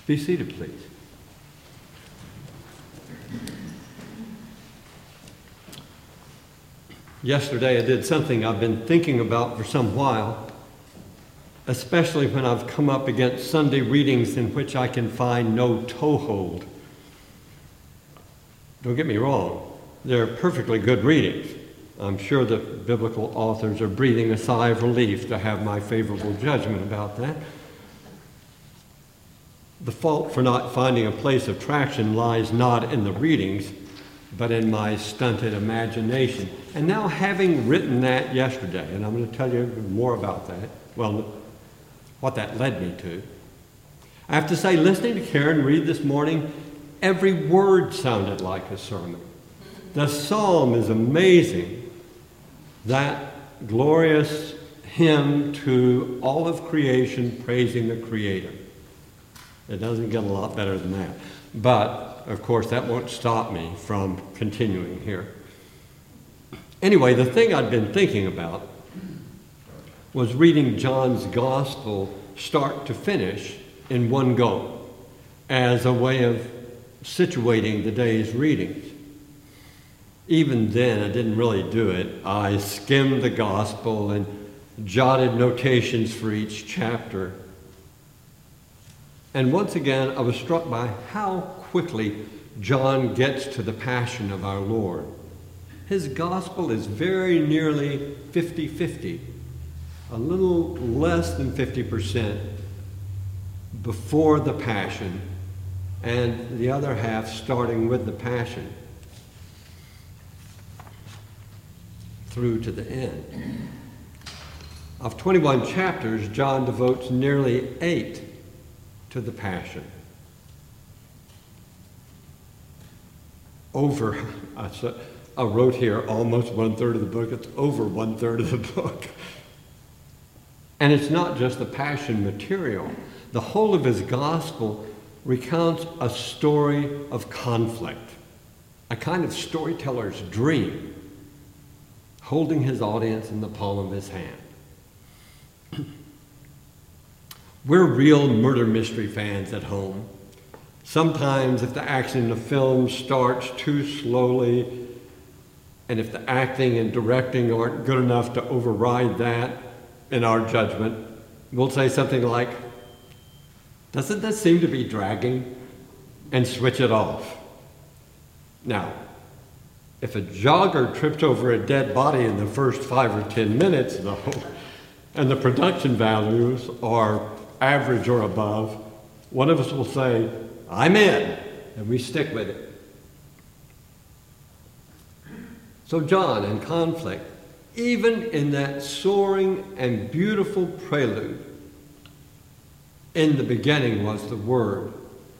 Be seated, please. Yesterday I did something I've been thinking about for some while, especially when I've come up against Sunday readings in which I can find no toehold. Don't get me wrong, they're perfectly good readings. I'm sure that biblical authors are breathing a sigh of relief to have my favorable judgment about that. The fault for not finding a place of traction lies not in the readings, but in my stunted imagination. And now, having written that yesterday, and I'm going to tell you more about that, well, what that led me to, I have to say, listening to Karen read this morning, every word sounded like a sermon. The psalm is amazing. That glorious hymn to all of creation praising the Creator. It doesn't get a lot better than that. But, of course, that won't stop me from continuing here. Anyway, the thing I'd been thinking about was reading John's Gospel start to finish in one go as a way of situating the day's readings. Even then, I didn't really do it. I skimmed the Gospel and jotted notations for each chapter. And once again, I was struck by how quickly John gets to the passion of our Lord. His Gospel is very nearly 50-50, a little less than 50% before the passion, and the other half starting with the passion through to the end. Of 21 chapters, John devotes nearly 8 to the passion. I wrote here almost 1/3 of the book. It's over 1/3 of the book. And it's not just the passion material. The whole of his gospel recounts a story of conflict, a kind of storyteller's dream, holding his audience in the palm of his hand. We're real murder mystery fans at home. Sometimes if the action in the film starts too slowly, and if the acting and directing aren't good enough to override that in our judgment, we'll say something like, "Doesn't this seem to be dragging?" and switch it off. Now, if a jogger trips over a dead body in the first 5 or 10 minutes, though, and the production values are average or above, one of us will say, "I'm in," and we stick with it. So John in conflict, even in that soaring and beautiful prelude, in the beginning was the Word.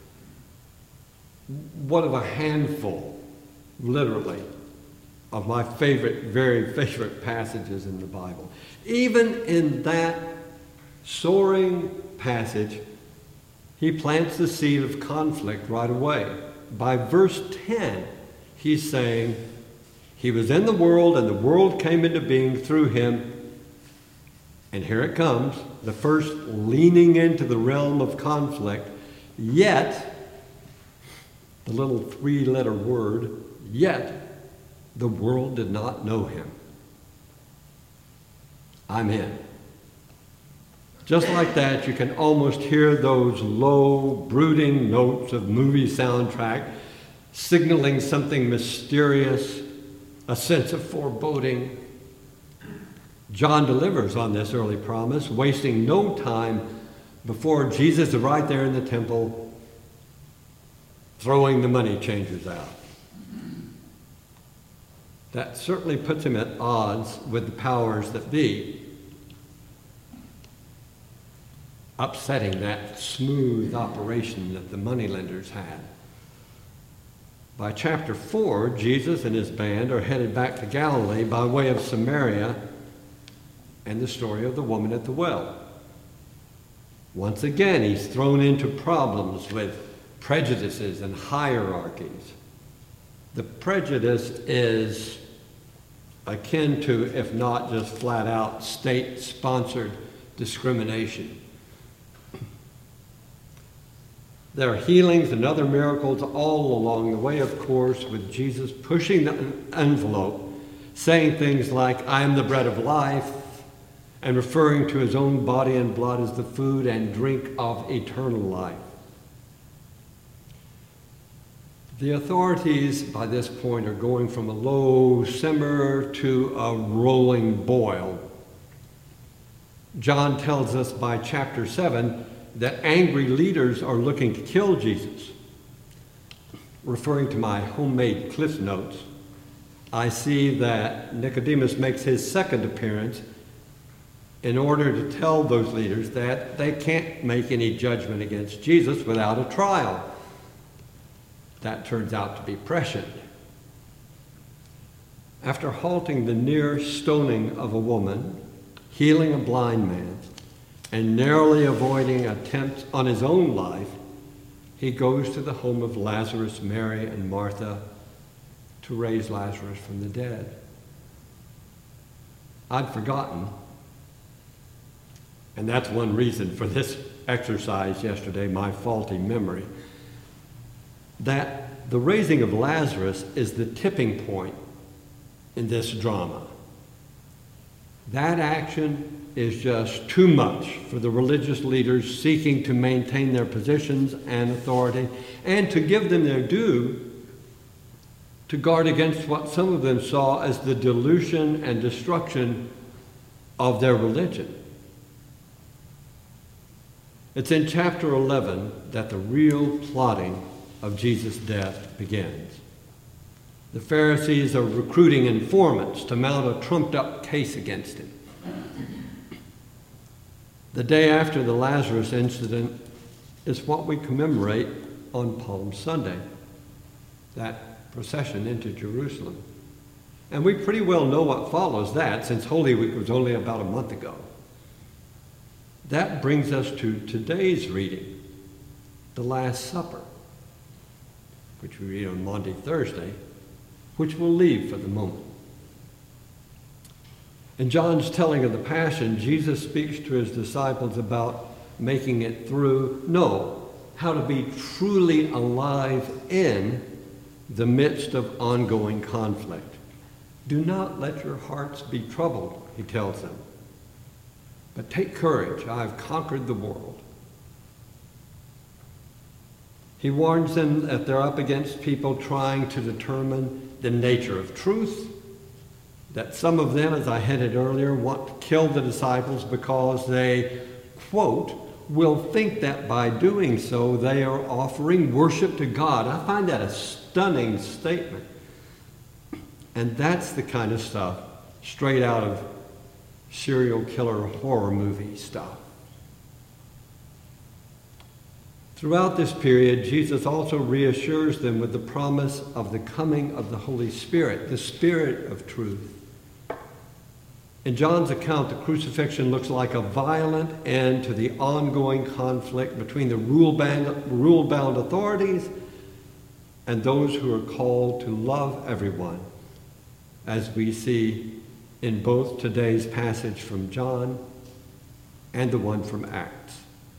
What of a handful, literally, of my very favorite passages in the Bible. Even in that soaring passage, he plants the seed of conflict right away. By verse 10, he's saying, he was in the world and the world came into being through him. And here it comes, the first leaning into the realm of conflict. Yet, the little 3-letter word, yet, the world did not know him. I'm in. Just like that, you can almost hear those low, brooding notes of movie soundtrack signaling something mysterious, a sense of foreboding. John delivers on this early promise, wasting no time before Jesus is right there in the temple throwing the money changers out. That certainly puts him at odds with the powers that be, upsetting that smooth operation that the moneylenders had. By chapter 4, Jesus and his band are headed back to Galilee by way of Samaria and the story of the woman at the well. Once again, he's thrown into problems with prejudices and hierarchies. The prejudice is akin to, if not just flat out, state-sponsored discrimination. There are healings and other miracles all along the way, of course, with Jesus pushing the envelope, saying things like, I am the bread of life, and referring to his own body and blood as the food and drink of eternal life. The authorities by this point are going from a low simmer to a rolling boil. John tells us by chapter 7 that angry leaders are looking to kill Jesus. Referring to my homemade Cliff Notes, I see that Nicodemus makes his second appearance in order to tell those leaders that they can't make any judgment against Jesus without a trial. That turns out to be prescient. After halting the near stoning of a woman, healing a blind man, and narrowly avoiding attempts on his own life, he goes to the home of Lazarus, Mary, and Martha to raise Lazarus from the dead. I'd forgotten, and that's one reason for this exercise yesterday, my faulty memory, that the raising of Lazarus is the tipping point in this drama. That action is just too much for the religious leaders seeking to maintain their positions and authority, and to give them their due, to guard against what some of them saw as the dilution and destruction of their religion. It's in chapter 11 that the real plotting of Jesus' death begins. The Pharisees are recruiting informants to mount a trumped-up case against him. The day after the Lazarus incident is what we commemorate on Palm Sunday, that procession into Jerusalem. And we pretty well know what follows that, since Holy Week was only about a month ago. That brings us to today's reading, the Last Supper, which we read on Maundy Thursday, which we'll leave for the moment. In John's telling of the Passion, Jesus speaks to his disciples about making it through, how to be truly alive in the midst of ongoing conflict. Do not let your hearts be troubled, he tells them. But take courage, I have conquered the world. He warns them that they're up against people trying to determine the nature of truth, that some of them, as I hinted earlier, want to kill the disciples because they, quote, will think that by doing so they are offering worship to God. I find that a stunning statement. And that's the kind of stuff straight out of serial killer horror movie stuff. Throughout this period, Jesus also reassures them with the promise of the coming of the Holy Spirit, the Spirit of truth. In John's account, the crucifixion looks like a violent end to the ongoing conflict between the rule-bound authorities and those who are called to love everyone, as we see in both today's passage from John and the one from Acts.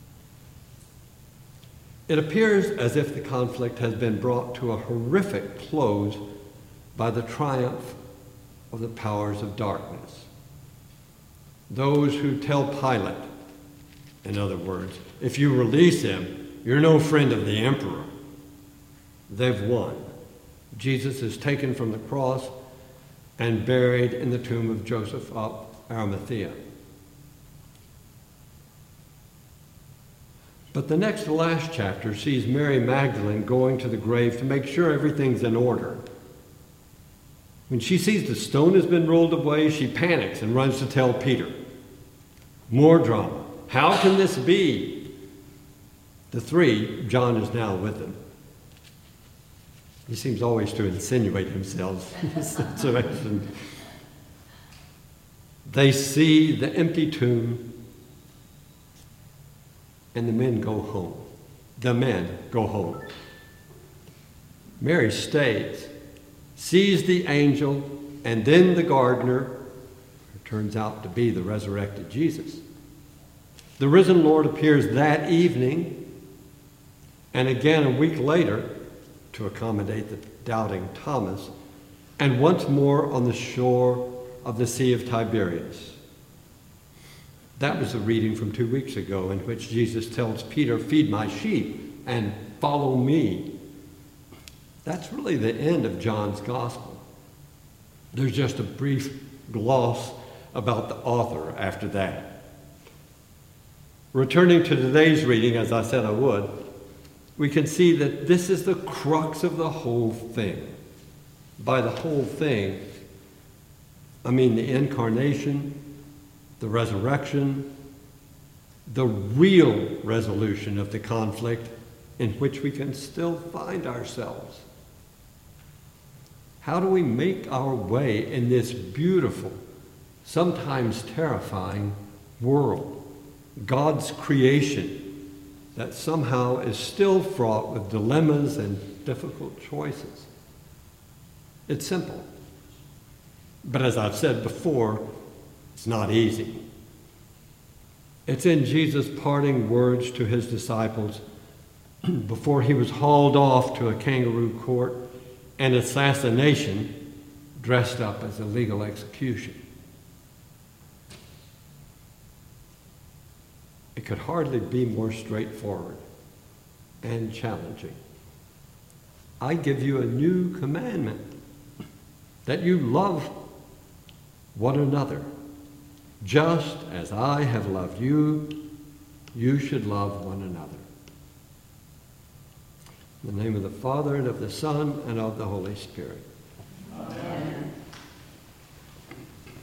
It appears as if the conflict has been brought to a horrific close by the triumph of the powers of darkness. Those who tell Pilate, in other words, if you release him, you're no friend of the emperor, they've won. Jesus is taken from the cross and buried in the tomb of Joseph of Arimathea. But the next to last chapter sees Mary Magdalene going to the grave to make sure everything's in order. When she sees the stone has been rolled away, she panics and runs to tell Peter. More drama. How can this be? The three, John is now with them. He seems always to insinuate himself in this situation. They see the empty tomb, and the men go home. The men go home. Mary stays, sees the angel, and then the gardener, who turns out to be the resurrected Jesus. The risen Lord appears that evening, and again a week later to accommodate the doubting Thomas, and once more on the shore of the Sea of Tiberias. That was a reading from 2 weeks ago in which Jesus tells Peter, "Feed my sheep and follow me." That's really the end of John's gospel. There's just a brief gloss about the author after that. Returning to today's reading, as I said I would, we can see that this is the crux of the whole thing. By the whole thing, I mean the incarnation, the resurrection, the real resolution of the conflict in which we can still find ourselves. How do we make our way in this beautiful, sometimes terrifying world, God's creation that somehow is still fraught with dilemmas and difficult choices? It's simple. But as I've said before, it's not easy. It's in Jesus' parting words to his disciples before he was hauled off to a kangaroo court and assassination dressed up as a legal execution. It could hardly be more straightforward and challenging. I give you a new commandment, that you love one another. Just as I have loved you, you should love one another. In the name of the Father, and of the Son, and of the Holy Spirit.